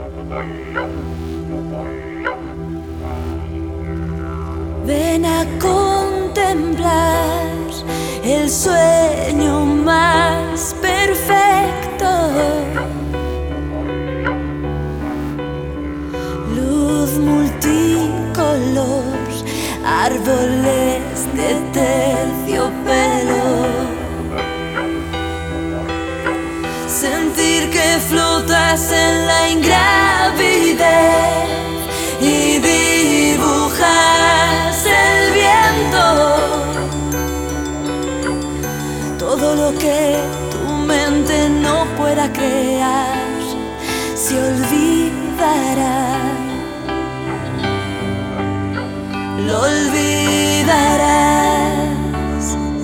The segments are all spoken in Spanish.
Ven a contemplar el sueño más perfecto. Luz multicolor, árboles de terciopelo. Sentir que flotas en la ingravidez y dibujas el viento. Todo lo que tu mente no pueda crear se olvidará. Lo olvidarás.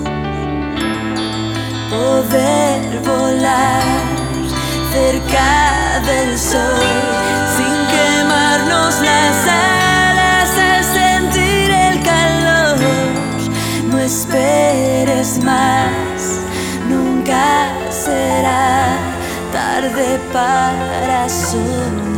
Poder volar cerca del sol sin quemarnos las alas al sentir el calor. No esperes más, nunca será tarde para soñar.